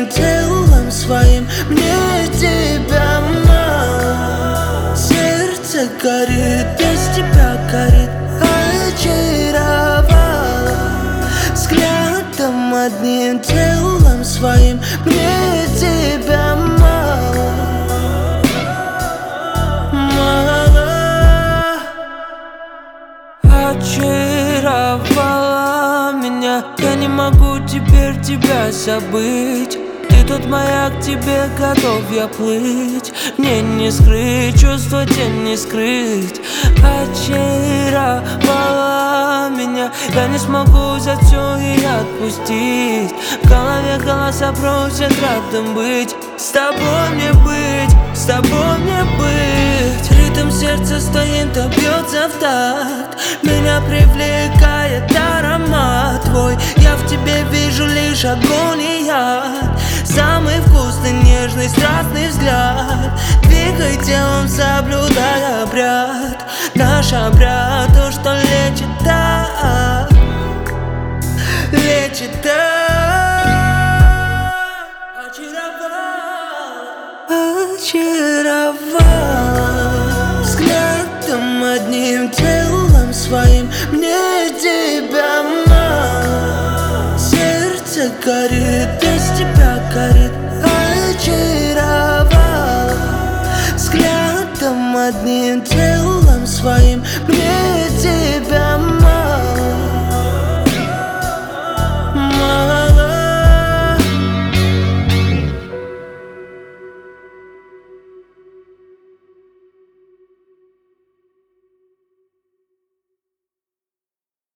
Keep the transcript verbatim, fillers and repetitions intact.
телом своим. Мне тебя мало. Сердце горит, без тебя горит. Очаровала взглядом одним, телом своим. Мне тебя мало. Мало. Очаровала меня, я не могу теперь тебя забыть. Ты тот маяк, тебе готов я плыть. Мне не скрыть, чувства тебе не скрыть. Очаровала меня, я не смогу взять все и отпустить. В голове голоса просят рядом быть. С тобой мне быть, с тобой мне быть. Ритм сердца стоит, а бьется в такт. Меня привлекает аромат твой. Я в тебе вижу лишь огонь и яд. Самый вкусный, нежный, страстный взгляд. Двигай телом, соблюдая обряд. Наш обряд, то, что лечит так, лечит так. Очаровала, очаровала взглядом одним, телом своим. Мне тебя мало. Сердце горит, без тебя горит. Очаровала взглядом одним, телом своим. Мне тебя